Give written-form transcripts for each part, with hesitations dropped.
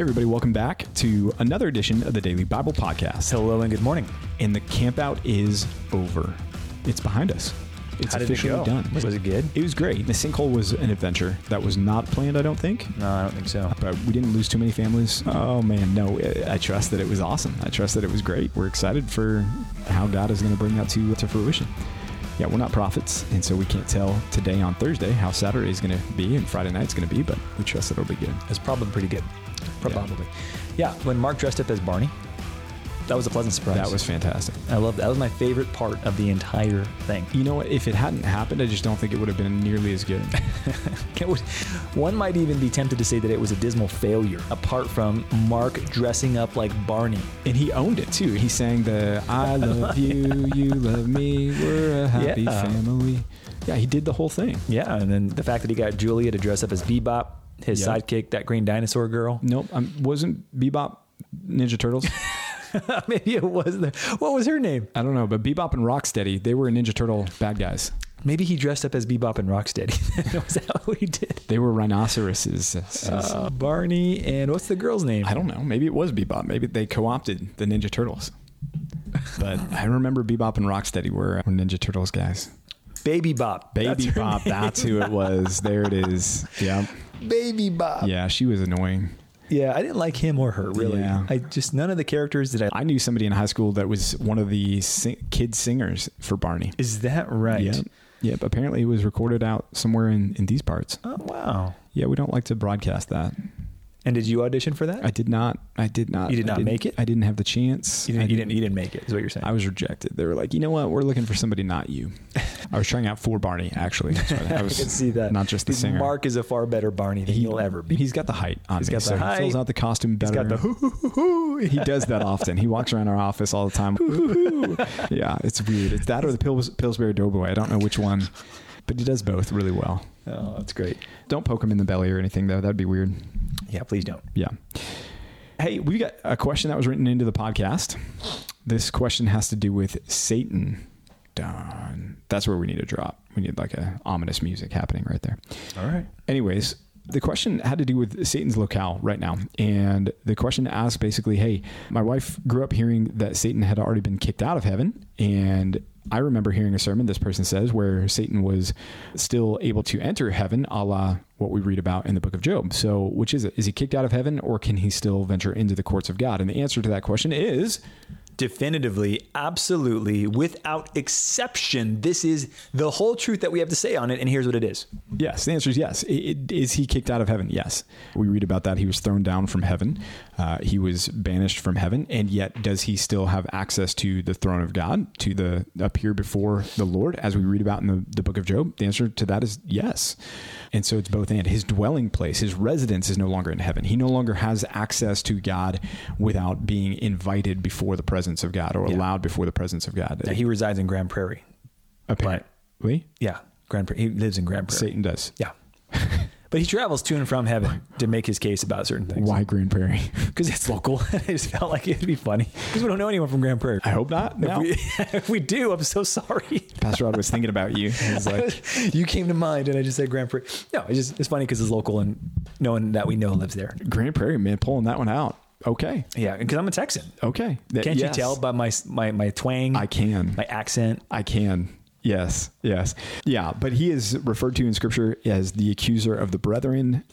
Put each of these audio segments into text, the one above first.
Hey everybody, welcome back to another edition of the Daily Bible Podcast. Hello and good morning. And the campout is over. It's behind us. It's officially done. Was it good? It was great. The sinkhole was an adventure that was not planned, I don't think. No, I don't think so. But we didn't lose too many families. Oh man, no. I trust that it was awesome. I trust that it was great. We're excited for how God is going to bring that to fruition. Yeah, we're not prophets, and so we can't tell today on Thursday how Saturday is going to be and Friday night's going to be, but we trust that it'll be good. It's probably pretty good. Probably. Yeah, when Mark dressed up as Barney, that was a pleasant surprise. That was fantastic. I loved that. That was my favorite part of the entire thing. You know what? If it hadn't happened, I just don't think it would have been nearly as good. One might even be tempted to say that it was a dismal failure, apart from Mark dressing up like Barney. And he owned it, too. He sang the, I love you, you love me, we're a happy family. Yeah, he did the whole thing. Yeah, and then the fact that he got Julia to dress up as Bebop, his sidekick, that green dinosaur girl. Nope, wasn't Bebop Ninja Turtles? Maybe it was. What was her name? I don't know, but Bebop and Rocksteady, they were Ninja Turtle bad guys. Maybe he dressed up as Bebop and Rocksteady. Was that what he did? They were rhinoceroses. Barney and what's the girl's name? I don't know. Maybe it was Bebop. Maybe they co-opted the Ninja Turtles. But I remember Bebop and Rocksteady were Ninja Turtles guys. Baby Bop. Baby Bop, that's who it was. There it is. Yeah. Baby Bop. Yeah, she was annoying. Yeah, I didn't like him or her, really. Yeah. None of the characters that I knew somebody in high school that was one of the kid singers for Barney. Is that right? Yep. Apparently it was recorded out somewhere in these parts. Oh, wow. Yeah, we don't like to broadcast that. And did you audition for that? I did not. You did not make it? I didn't have the chance. You didn't make it, is what you're saying. I was rejected. They were like, you know what? We're looking for somebody, not you. I was trying out for Barney, actually. I can see that. Not just the singer. Mark is a far better Barney than he'll ever be. He's got the height on He's got the height. He fills out the costume better. He's got the hoo-hoo-hoo-hoo. He does that often. He walks around our office all the time. Yeah, it's weird. It's that or the Pillsbury Doughboy. I don't know which one. But he does both really well. Oh, that's great. Don't poke him in the belly or anything, though. That'd be weird. Yeah, please don't. Yeah. Hey, we got a question that was written into the podcast. This question has to do with Satan. Done. That's where we need a drop. We need like a ominous music happening right there. All right. Anyways, the question had to do with Satan's locale right now. And the question asked basically, hey, my wife grew up hearing that Satan had already been kicked out of heaven. And I remember hearing a sermon, this person says, where Satan was still able to enter heaven, a la what we read about in the book of Job. So which is it? Is he kicked out of heaven, or can he still venture into the courts of God? And the answer to that question is definitively, absolutely, without exception. This is the whole truth that we have to say on it. And here's what it is. Yes. The answer is yes. Is he kicked out of heaven? Yes. We read about that. He was thrown down from heaven. He was banished from heaven. And yet, does he still have access to the throne of God, to appear before the Lord, as we read about in the book of Job? The answer to that is yes. And so it's both and. His dwelling place, his residence is no longer in heaven. He no longer has access to God without being invited before the presence of God or allowed before the presence of God. Now, he resides in Grand Prairie. Apparently? Yeah. Grand Prairie. He lives in Grand Prairie. Satan does. Yeah. But he travels to and from heaven to make his case about certain things. Why Grand Prairie? Because it's local. I just felt like it'd be funny. Because we don't know anyone from Grand Prairie. I hope not. No. If we do, I'm so sorry. Pastor Rod was thinking about you. He's like, you came to mind, and I just said Grand Prairie. No, it's funny because it's local, and no one that we know lives there. Grand Prairie, man, pulling that one out. Okay. Yeah, because I'm a Texan. Okay. Can't you tell by my twang? I can. My accent? I can. Yes. Yeah. But he is referred to in scripture as the accuser of the brethren.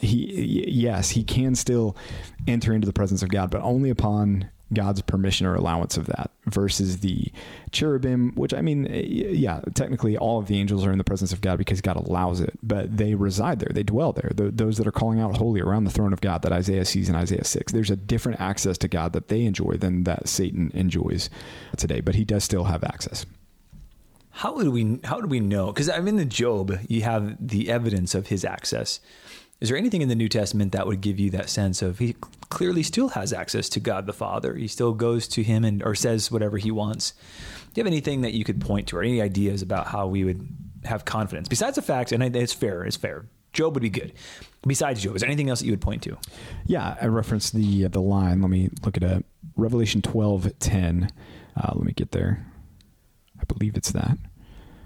He can still enter into the presence of God, but only upon God's permission or allowance of that, versus the cherubim, which technically all of the angels are in the presence of God because God allows it, but they reside there. They dwell there. Those that are calling out holy around the throne of God that Isaiah sees in Isaiah 6. There's a different access to God that they enjoy than that Satan enjoys today, but he does still have access. How do we know? Because in the Job, you have the evidence of his access. Is there anything in the New Testament that would give you that sense of he clearly still has access to God the Father? He still goes to him or says whatever he wants. Do you have anything that you could point to, or any ideas about how we would have confidence? Besides the fact, and it's fair. Job would be good. Besides Job, is there anything else that you would point to? Yeah, I referenced the line. Let me look it up. Revelation 12:10. Let me get there. I believe it's that.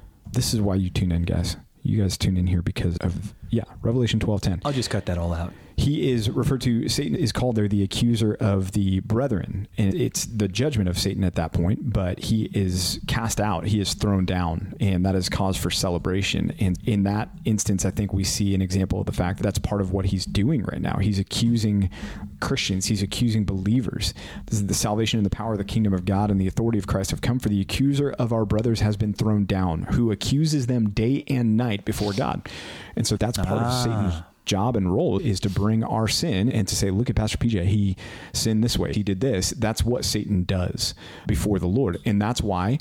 This is why you tune in, guys. You guys tune in here because of, Revelation 12:10. I'll just cut that all out. He is referred to, Satan is called there the accuser of the brethren. And it's the judgment of Satan at that point, but he is cast out. He is thrown down, and that is cause for celebration. And in that instance, I think we see an example of the fact that that's part of what he's doing right now. He's accusing Christians. He's accusing believers. This is the salvation and the power of the kingdom of God and the authority of Christ have come, for the accuser of our brothers has been thrown down, who accuses them day and night before God. And so that's part of Satan's job and role, is to bring our sin and to say, look at Pastor PJ, he sinned this way, he did this. That's what Satan does before the Lord. And that's why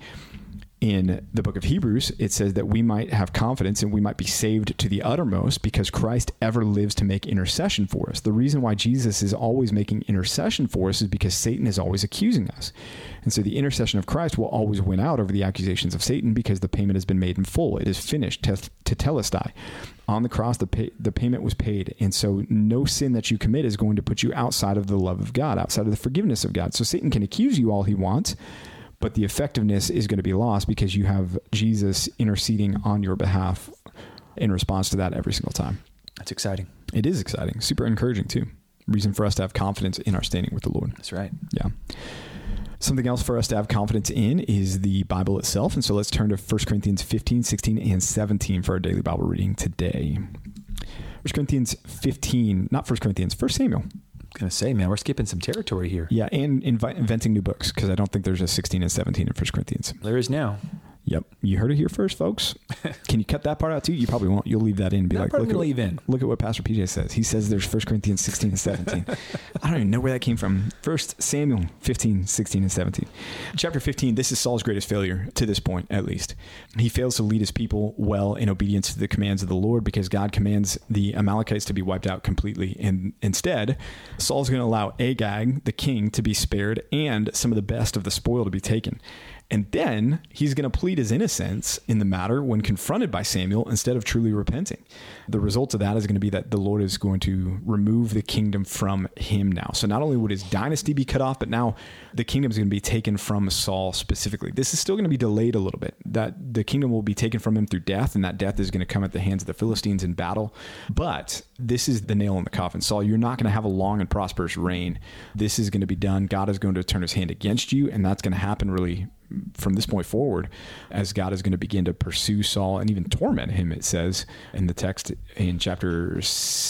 in the book of Hebrews, it says that we might have confidence and we might be saved to the uttermost because Christ ever lives to make intercession for us. The reason why Jesus is always making intercession for us is because Satan is always accusing us. And so the intercession of Christ will always win out over the accusations of Satan because the payment has been made in full. It is finished, tetelestai. On the cross, the payment was paid. And so no sin that you commit is going to put you outside of the love of God, outside of the forgiveness of God. So Satan can accuse you all he wants, but the effectiveness is going to be lost because you have Jesus interceding on your behalf in response to that every single time. That's exciting. It is exciting. Super encouraging too. Reason for us to have confidence in our standing with the Lord. That's right. Yeah. Something else for us to have confidence in is the Bible itself. And so let's turn to 1 Corinthians 15, 16, and 17 for our daily Bible reading today. 1 Corinthians 15, not 1 Corinthians, 1 Samuel. I'm going to say, man, we're skipping some territory here. Yeah, and inventing new books, because I don't think there's a 16 and 17 in 1 Corinthians. There is now. Yep. You heard it here first, folks. Can you cut that part out too? You probably won't. You'll leave that in and be that like, look at what Pastor PJ says. He says there's 1 Corinthians 16 and 17. I don't even know where that came from. 1 Samuel 15, 16, and 17. Chapter 15, this is Saul's greatest failure to this point, at least. He fails to lead his people well in obedience to the commands of the Lord because God commands the Amalekites to be wiped out completely. And instead, Saul's going to allow Agag, the king, to be spared and some of the best of the spoil to be taken. And then he's going to plead his innocence in the matter when confronted by Samuel instead of truly repenting. The result of that is going to be that the Lord is going to remove the kingdom from him now. So not only would his dynasty be cut off, but now the kingdom is going to be taken from Saul specifically. This is still going to be delayed a little bit. That the kingdom will be taken from him through death, and that death is going to come at the hands of the Philistines in battle. But this is the nail in the coffin. Saul, you're not going to have a long and prosperous reign. This is going to be done. God is going to turn his hand against you, and that's going to happen really from this point forward, as God is going to begin to pursue Saul and even torment him, it says in the text in chapter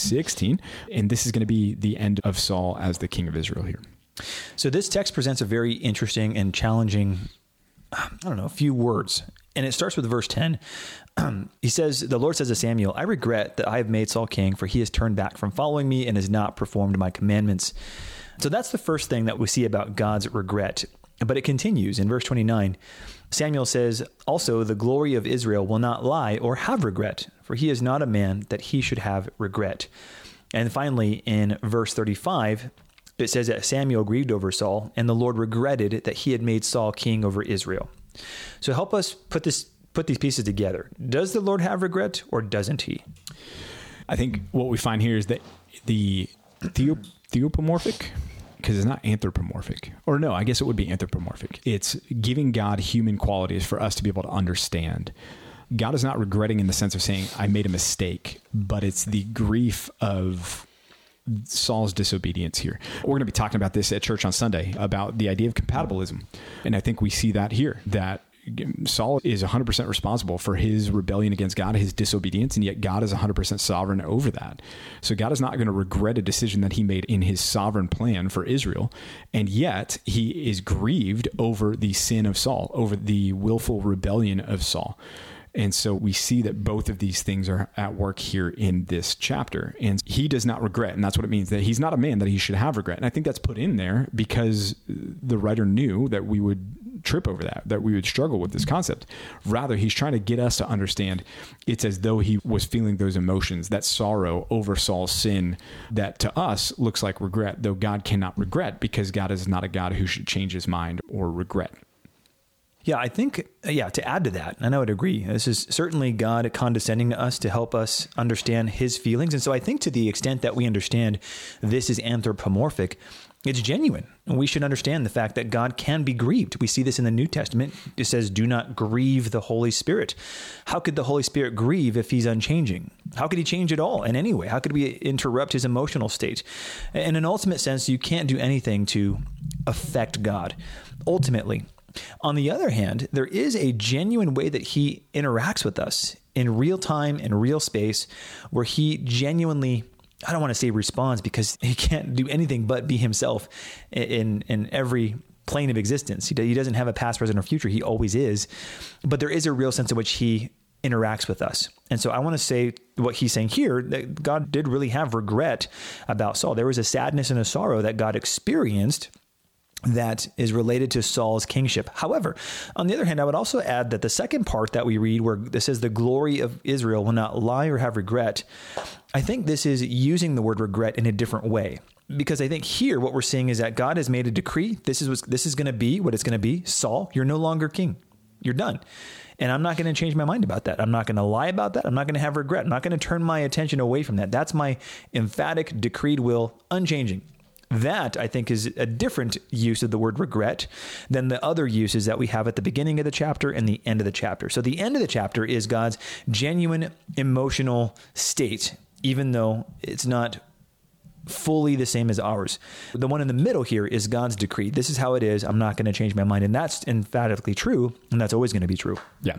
16. And this is going to be the end of Saul as the king of Israel here. So this text presents a very interesting and challenging, few words. And it starts with verse 10. He says, the Lord says to Samuel, I regret that I have made Saul king, for he has turned back from following me and has not performed my commandments. So that's the first thing that we see about God's regret. But it continues in verse 29. Samuel says, also, the glory of Israel will not lie or have regret, for he is not a man that he should have regret. And finally, in verse 35, it says that Samuel grieved over Saul, and the Lord regretted that he had made Saul king over Israel. So help us put these pieces together. Does the Lord have regret, or doesn't he? I think what we find here is that the theopomorphic, because it's not anthropomorphic, or no, I guess it would be anthropomorphic. It's giving God human qualities for us to be able to understand. God is not regretting in the sense of saying, I made a mistake, but it's the grief of Saul's disobedience here. We're going to be talking about this at church on Sunday, about the idea of compatibilism. And I think we see that here, that Saul is 100% responsible for his rebellion against God, his disobedience, and yet God is 100% sovereign over that. So God is not going to regret a decision that he made in his sovereign plan for Israel, and yet he is grieved over the sin of Saul, over the willful rebellion of Saul. And so we see that both of these things are at work here in this chapter. And he does not regret. And that's what it means, that he's not a man that he should have regret. And I think that's put in there because the writer knew that we would trip over that we would struggle with this concept. Rather, he's trying to get us to understand it's as though he was feeling those emotions, that sorrow over Saul's sin that to us looks like regret, though God cannot regret because God is not a God who should change his mind or regret. Yeah, I think, to add to that, and I would agree, this is certainly God condescending to us to help us understand his feelings. And so I think to the extent that we understand this is anthropomorphic, it's genuine. And we should understand the fact that God can be grieved. We see this in the New Testament. It says, do not grieve the Holy Spirit. How could the Holy Spirit grieve if he's unchanging? How could he change at all in any way? How could we interrupt his emotional state? In an ultimate sense, you can't do anything to affect God. Ultimately, on the other hand, there is a genuine way that he interacts with us in real time and real space where he genuinely, I don't want to say responds because he can't do anything but be himself in every plane of existence. He doesn't have a past, present, or future. He always is. But there is a real sense in which he interacts with us. And so I want to say what he's saying here, that God did really have regret about Saul. There was a sadness and a sorrow that God experienced that is related to Saul's kingship. However, on the other hand, I would also add that the second part that we read where this says the glory of Israel will not lie or have regret, I think this is using the word regret in a different way. Because I think here what we're seeing is that God has made a decree. This is going to be what it's going to be. Saul, you're no longer king. You're done. And I'm not going to change my mind about that. I'm not going to lie about that. I'm not going to have regret. I'm not going to turn my attention away from that. That's my emphatic decreed will, unchanging. That, I think, is a different use of the word regret than the other uses that we have at the beginning of the chapter and the end of the chapter. So the end of the chapter is God's genuine emotional state, even though it's not fully the same as ours. The one in the middle here is God's decree. This is how it is. I'm not going to change my mind. And that's emphatically true. And that's always going to be true. Yeah.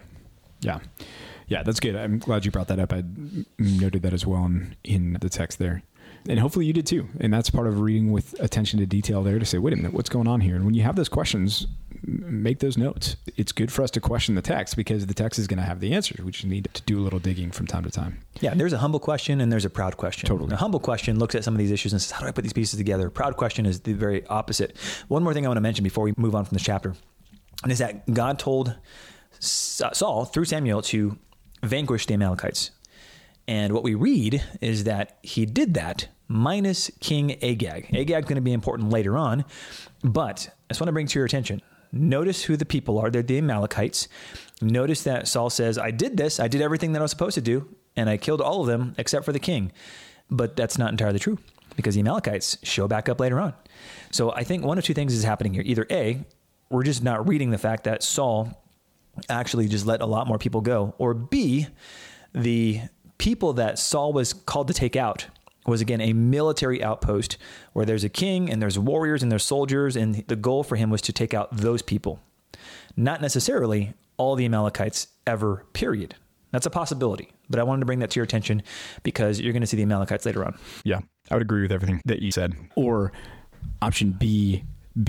Yeah, that's good. I'm glad you brought that up. I noted that as well in the text there. And hopefully you did too. And that's part of reading with attention to detail there to say, wait a minute, what's going on here? And when you have those questions, make those notes. It's good for us to question the text because the text is going to have the answers. We just need to do a little digging from time to time. Yeah, there's a humble question and there's a proud question. Totally. A humble question looks at some of these issues and says, how do I put these pieces together? A proud question is the very opposite. One more thing I want to mention before we move on from this chapter, and is that God told Saul through Samuel to vanquish the Amalekites. And what we read is that he did that minus King Agag. Agag's going to be important later on, but I just want to bring to your attention, notice who the people are. They're the Amalekites. Notice that Saul says, I did this. I did everything that I was supposed to do, and I killed all of them except for the king. But that's not entirely true because the Amalekites show back up later on. So I think one of two things is happening here. Either A, we're just not reading the fact that Saul actually just let a lot more people go, or B, the people that Saul was called to take out was, again, a military outpost where there's a king and there's warriors and there's soldiers, and the goal for him was to take out those people. Not necessarily all the Amalekites ever, period. That's a possibility, but I wanted to bring that to your attention because you're going to see the Amalekites later on. Yeah, I would agree with everything that you said. Or option B.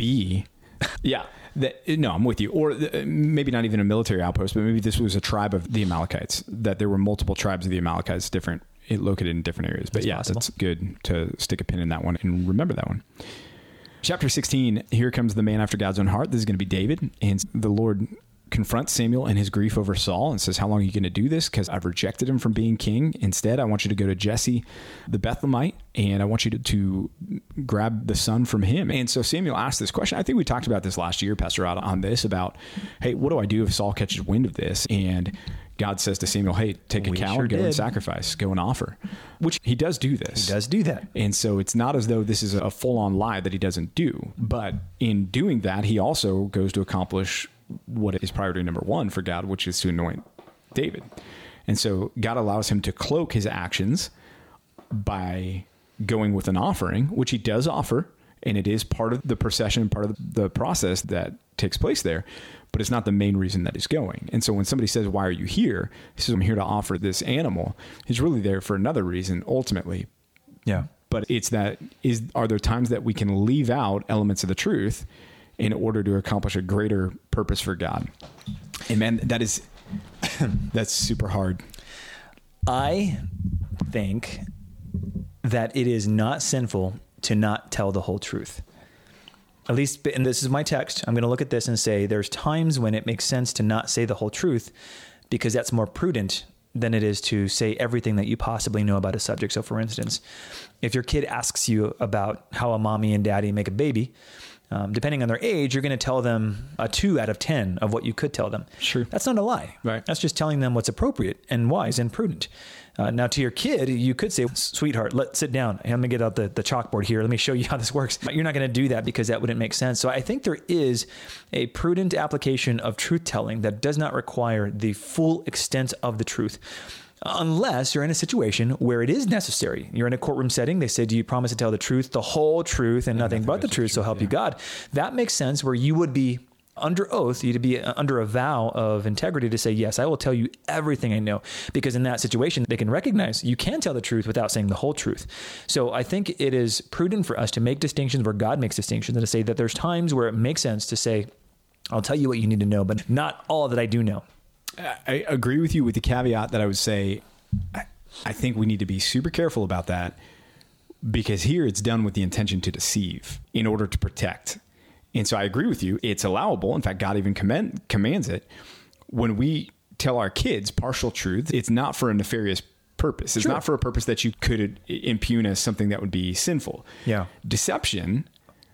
Yeah. No, I'm with you. Or maybe not even a military outpost, but maybe this was a tribe of the Amalekites, that there were multiple tribes of the Amalekites located in different areas. But yeah, that's good to stick a pin in that one and remember that one. Chapter 16, here comes the man after God's own heart. This is going to be David. And the Lord confronts Samuel in his grief over Saul and says, how long are you going to do this? Because I've rejected him from being king. Instead, I want you to go to Jesse the Bethlehemite, and I want you to grab the son from him. And so Samuel asked this question. I think we talked about this last year, Pastor Rod, on this about, hey, what do I do if Saul catches wind of this? And God says to Samuel, hey, take a cow and go and sacrifice, go and offer, which he does do this. He does do that. And so it's not as though this is a full-on lie that he doesn't do. But in doing that, he also goes to accomplish what is priority number one for God, which is to anoint David. And so God allows him to cloak his actions by going with an offering, which he does offer. And it is part of the procession, part of the process that takes place there, but it's not the main reason that he's going. And so when somebody says, why are you here? He says, I'm here to offer this animal. He's really there for another reason, ultimately. Yeah. But are there times that we can leave out elements of the truth in order to accomplish a greater purpose for God? And man, that's super hard. I think that it is not sinful to not tell the whole truth. At least, and this is my text, I'm going to look at this and say there's times when it makes sense to not say the whole truth because that's more prudent than it is to say everything that you possibly know about a subject. So for instance, if your kid asks you about how a mommy and daddy make a baby, depending on their age, you're going to tell them a 2 out of 10 of what you could tell them. Sure. That's not a lie. Right. That's just telling them what's appropriate and wise and prudent. Now, to your kid, you could say, sweetheart, let's sit down. I'm going to get out the chalkboard here. Let me show you how this works. But you're not going to do that because that wouldn't make sense. So I think there is a prudent application of truth telling that does not require the full extent of the truth. Unless you're in a situation where it is necessary. You're in a courtroom setting. They say, do you promise to tell the truth, the whole truth, and nothing but the truth, so help you God? That makes sense, where you would be under oath, you'd be under a vow of integrity to say, yes, I will tell you everything I know. Because in that situation, they can recognize you can tell the truth without saying the whole truth. So I think it is prudent for us to make distinctions where God makes distinctions, and to say that there's times where it makes sense to say, I'll tell you what you need to know, but not all that I do know. I agree with you with the caveat that I would say, I think we need to be super careful about that, because here it's done with the intention to deceive in order to protect. And so I agree with you. It's allowable. In fact, God even commands it. When we tell our kids partial truth, it's not for a nefarious purpose. It's not for a purpose that you could impugn as something that would be sinful. Yeah. Deception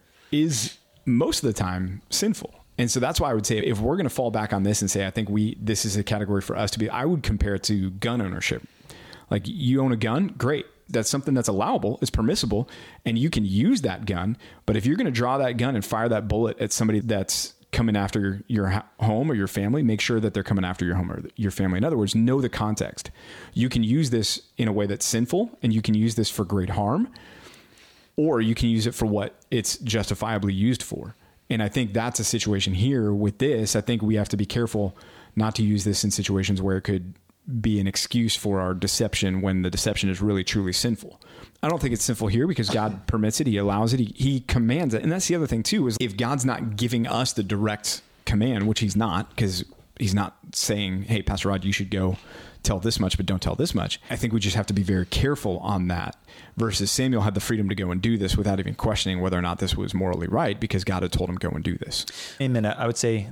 is most of the time sinful. And so that's why I would say, if we're going to fall back on this and say, I think this is a category for us to be, I would compare it to gun ownership. Like, you own a gun, great. That's something that's allowable, it's permissible, and you can use that gun. But if you're going to draw that gun and fire that bullet at somebody that's coming after your home or your family, make sure that they're coming after your home or your family. In other words, know the context. You can use this in a way that's sinful, and you can use this for great harm, or you can use it for what it's justifiably used for. And I think that's a situation here with this. I think we have to be careful not to use this in situations where it could be an excuse for our deception when the deception is really, truly sinful. I don't think it's sinful here because God permits it. He allows it. He commands it. And that's the other thing too, is if God's not giving us the direct command, which he's not, because he's not saying, hey, Pastor Rod, you should go tell this much, but don't tell this much. I think we just have to be very careful on that, versus Samuel had the freedom to go and do this without even questioning whether or not this was morally right, because God had told him, go and do this. Amen. I would say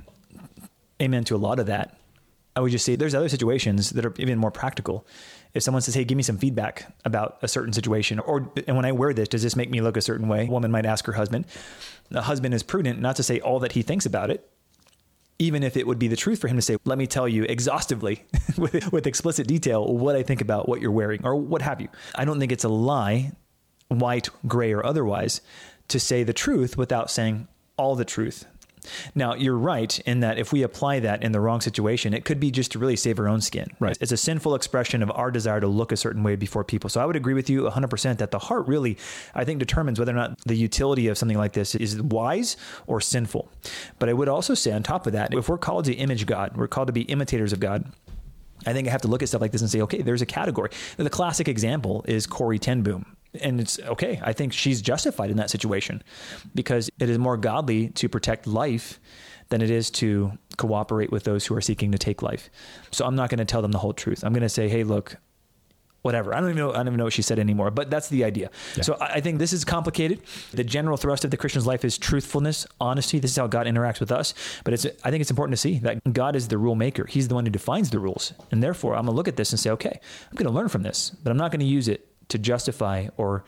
amen to a lot of that. I would just say there's other situations that are even more practical. If someone says, hey, give me some feedback about a certain situation, and when I wear this, does this make me look a certain way? A woman might ask her husband. The husband is prudent not to say all that he thinks about it, even if it would be the truth for him to say, let me tell you exhaustively with explicit detail what I think about what you're wearing or what have you. I don't think it's a lie, white, gray, or otherwise, to say the truth without saying all the truth. Now, you're right in that if we apply that in the wrong situation, it could be just to really save our own skin. Right. It's a sinful expression of our desire to look a certain way before people. So I would agree with you 100% that the heart really, I think, determines whether or not the utility of something like this is wise or sinful. But I would also say on top of that, if we're called to image God, we're called to be imitators of God, I think I have to look at stuff like this and say, okay, there's a category. The classic example is Corrie ten Boom. And it's okay. I think she's justified in that situation because it is more godly to protect life than it is to cooperate with those who are seeking to take life. So I'm not going to tell them the whole truth. I'm going to say, hey, look, whatever. I don't even know what she said anymore, but that's the idea. Yeah. So I think this is complicated. The general thrust of the Christian's life is truthfulness, honesty. This is how God interacts with us. But I think it's important to see that God is the rule maker. He's the one who defines the rules. And therefore, I'm going to look at this and say, okay, I'm going to learn from this, but I'm not going to use it to justify or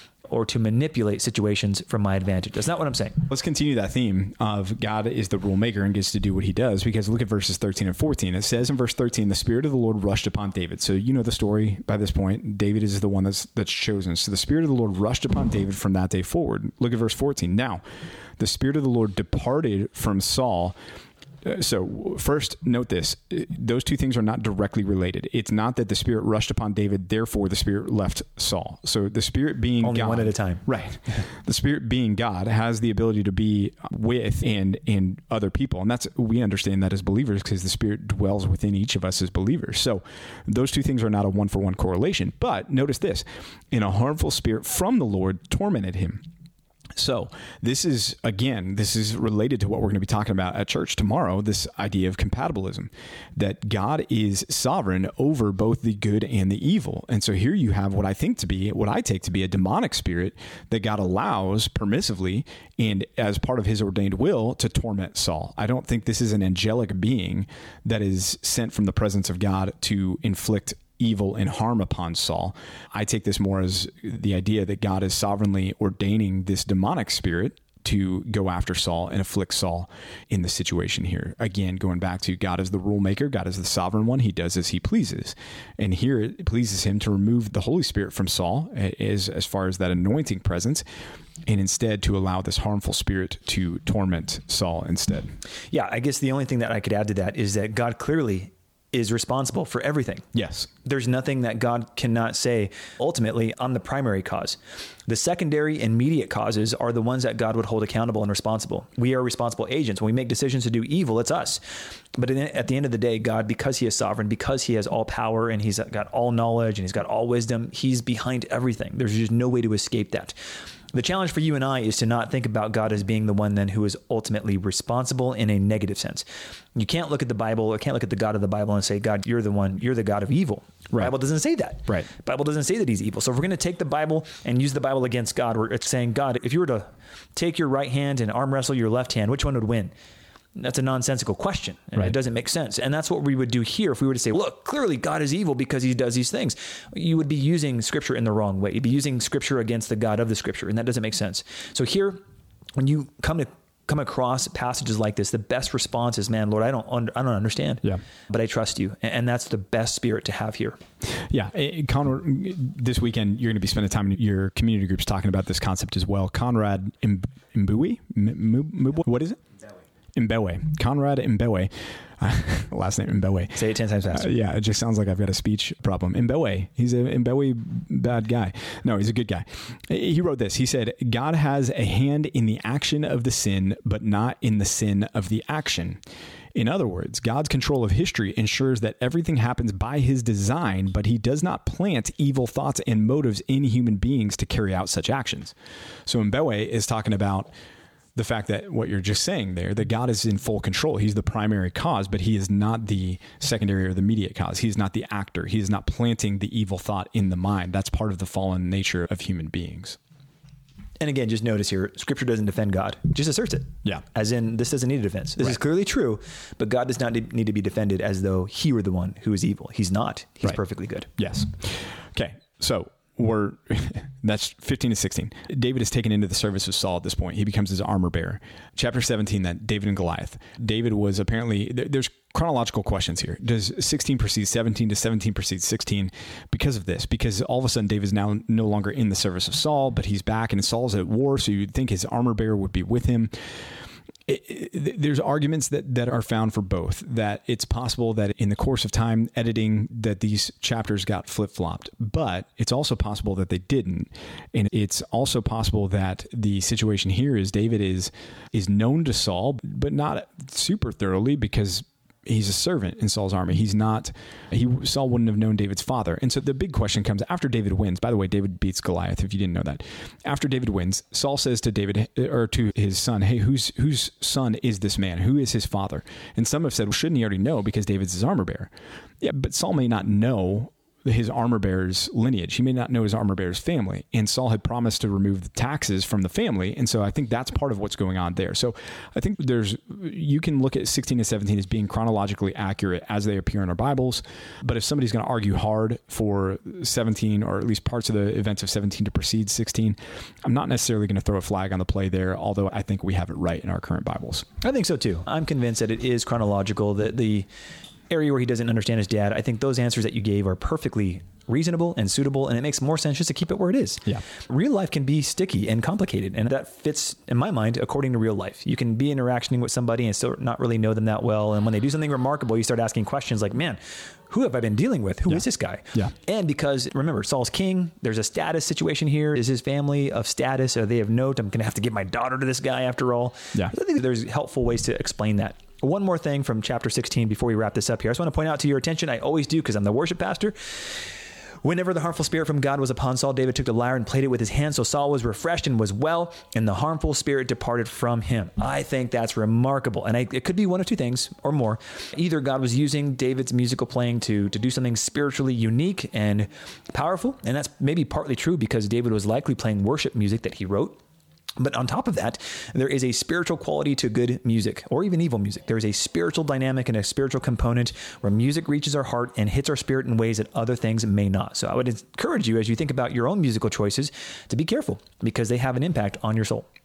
to manipulate situations from my advantage. That's not what I'm saying. Let's continue that theme of God is the rule maker and gets to do what he does, because look at verses 13 and 14. It says in verse 13, the Spirit of the Lord rushed upon David. So you know the story by this point. David is the one that's chosen. So the Spirit of the Lord rushed upon David from that day forward. Look at verse 14. Now, the Spirit of the Lord departed from Saul. So first, note this. Those two things are not directly related. It's not that the Spirit rushed upon David, therefore the Spirit left Saul. So the Spirit being only God, one at a time. Right. The Spirit being God has the ability to be with and other people. And we understand that as believers because the Spirit dwells within each of us as believers. So those two things are not a one-for-one correlation. But notice this. And a harmful spirit from the Lord tormented him. So this is related to what we're going to be talking about at church tomorrow, this idea of compatibilism, that God is sovereign over both the good and the evil. And so here you have what I take to be a demonic spirit that God allows permissively and as part of his ordained will to torment Saul. I don't think this is an angelic being that is sent from the presence of God to inflict evil and harm upon Saul. I take this more as the idea that God is sovereignly ordaining this demonic spirit to go after Saul and afflict Saul in the situation here. Again, going back to God as the rule maker, God is the sovereign one. He does as he pleases. And here it pleases him to remove the Holy Spirit from Saul as far as that anointing presence, and instead to allow this harmful spirit to torment Saul instead. Yeah, I guess the only thing that I could add to that is that God clearly is responsible for everything. Yes. There's nothing that God cannot say. Ultimately, I'm the primary cause. The secondary and immediate causes are the ones that God would hold accountable and responsible. We are responsible agents. When we make decisions to do evil, it's us. But at the end of the day, God, because he is sovereign, because he has all power and he's got all knowledge and he's got all wisdom, he's behind everything. There's just no way to escape that. The challenge for you and I is to not think about God as being the one then who is ultimately responsible in a negative sense. You can't look at the Bible or can't look at the God of the Bible and say, God, you're the God of evil. Right. The Bible doesn't say that. Right. The Bible doesn't say that he's evil. So if we're going to take the Bible and use the Bible against God, it's saying, God, if you were to take your right hand and arm wrestle your left hand, which one would win? That's a nonsensical question, and It doesn't make sense. And that's what we would do here if we were to say, look, clearly God is evil because he does these things. You would be using Scripture in the wrong way. You'd be using Scripture against the God of the Scripture, and that doesn't make sense. So here, when you come across passages like this, the best response is, man, Lord, I don't understand, but I trust you. And that's the best spirit to have here. Yeah. Conrad, this weekend, you're going to be spending time in your community groups talking about this concept as well. Conrad Mbewe? What is it? Mbewe. Conrad Mbewe. Last name Mbewe. Say it 10 times faster. Yeah, it just sounds like I've got a speech problem. Mbewe. He's a Mbewe bad guy. No, he's a good guy. He wrote this. He said, God has a hand in the action of the sin, but not in the sin of the action. In other words, God's control of history ensures that everything happens by his design, but he does not plant evil thoughts and motives in human beings to carry out such actions. So Mbewe is talking about the fact that what you're just saying there, that God is in full control. He's the primary cause, but he is not the secondary or the immediate cause. He's not the actor. He is not planting the evil thought in the mind. That's part of the fallen nature of human beings. And again, just notice here, Scripture doesn't defend God, just asserts it. Yeah. As in, this doesn't need a defense. This is clearly true, but God does not need to be defended as though he were the one who is evil. He's not. He's perfectly good. Yes. Okay. So that's 15 to 16. David is taken into the service of Saul at this point. He becomes his armor bearer. Chapter 17, then, David and Goliath. David was apparently, there's chronological questions here. Does 16 precede 17? Does 17 precede 16? Because of this, because all of a sudden David is now no longer in the service of Saul, but he's back and Saul's at war. So you'd think his armor bearer would be with him. There's arguments that are found for both, that it's possible that in the course of time editing that these chapters got flip-flopped, but it's also possible that they didn't. And it's also possible that the situation here is David is known to Saul, but not super thoroughly because he's a servant in Saul's army. Saul wouldn't have known David's father. And so the big question comes after David wins. By the way, David beats Goliath, if you didn't know that. After David wins, Saul says to David, or to his son, hey, whose son is this man? Who is his father? And some have said, well, shouldn't he already know because David's his armor bearer? Yeah, but Saul may not know his armor bearer's lineage. He may not know his armor bearer's family. And Saul had promised to remove the taxes from the family. And so I think that's part of what's going on there. So I think you can look at 16 and 17 as being chronologically accurate as they appear in our Bibles. But if somebody's going to argue hard for 17, or at least parts of the events of 17 to precede 16, I'm not necessarily going to throw a flag on the play there, although I think we have it right in our current Bibles. I think so too. I'm convinced that it is chronological, that the area where he doesn't understand his dad, I think those answers that you gave are perfectly reasonable and suitable, and it makes more sense just to keep it where it is. Yeah. Real life can be sticky and complicated, and that fits, in my mind, according to real life. You can be interacting with somebody and still not really know them that well, and when they do something remarkable, you start asking questions like, man, who have I been dealing with? Who is this guy? Yeah. And because, remember, Saul's king, there's a status situation here. Is his family of status? Are they of note? I'm going to have to give my daughter to this guy after all. Yeah. I think there's helpful ways to explain that. One more thing from chapter 16 before we wrap this up here. I just want to point out to your attention, I always do because I'm the worship pastor. Whenever the harmful spirit from God was upon Saul, David took the lyre and played it with his hand. So Saul was refreshed and was well, and the harmful spirit departed from him. I think that's remarkable. And it could be one of two things or more. Either God was using David's musical playing to do something spiritually unique and powerful. And that's maybe partly true because David was likely playing worship music that he wrote. But on top of that, there is a spiritual quality to good music, or even evil music. There is a spiritual dynamic and a spiritual component where music reaches our heart and hits our spirit in ways that other things may not. So I would encourage you, as you think about your own musical choices, to be careful because they have an impact on your soul. Yep.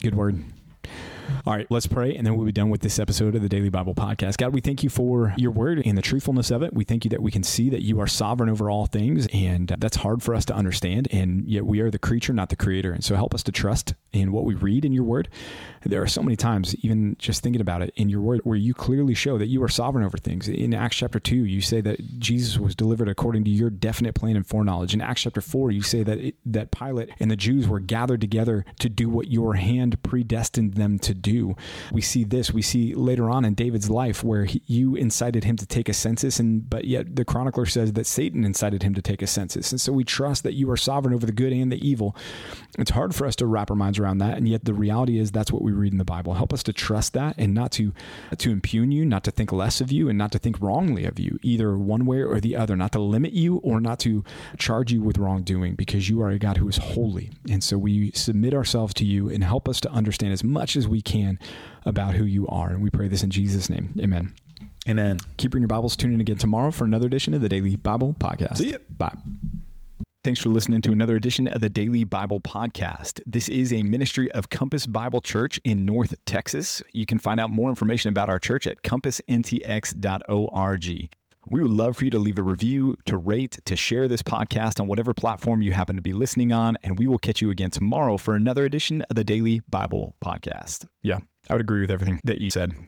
Good word. All right, let's pray, and then we'll be done with this episode of the Daily Bible Podcast. God, we thank you for your word and the truthfulness of it. We thank you that we can see that you are sovereign over all things, and that's hard for us to understand, and yet we are the creature, not the creator. And so help us to trust in what we read in your word. There are so many times, even just thinking about it in your word, where you clearly show that you are sovereign over things. In Acts chapter 2, you say that Jesus was delivered according to your definite plan and foreknowledge. In Acts chapter 4, you say that Pilate and the Jews were gathered together to do what your hand predestined them to do. We see this. We see later on in David's life where you incited him to take a census, but yet the chronicler says that Satan incited him to take a census. And so we trust that you are sovereign over the good and the evil. It's hard for us to wrap our minds around that, and yet the reality is that's what we read in the Bible. Help us to trust that and not to impugn you, not to think less of you, and not to think wrongly of you, either one way or the other, not to limit you or not to charge you with wrongdoing, because you are a God who is holy. And so we submit ourselves to you and help us to understand as much as we can about who you are. And we pray this in Jesus' name. Amen. Amen. Keep reading your Bibles. Tune in again tomorrow for another edition of the Daily Bible Podcast. See ya. Bye. Thanks for listening to another edition of the Daily Bible Podcast. This is a ministry of Compass Bible Church in North Texas. You can find out more information about our church at compassntx.org. We would love for you to leave a review, to rate, to share this podcast on whatever platform you happen to be listening on, and we will catch you again tomorrow for another edition of the Daily Bible Podcast. Yeah, I would agree with everything that you said.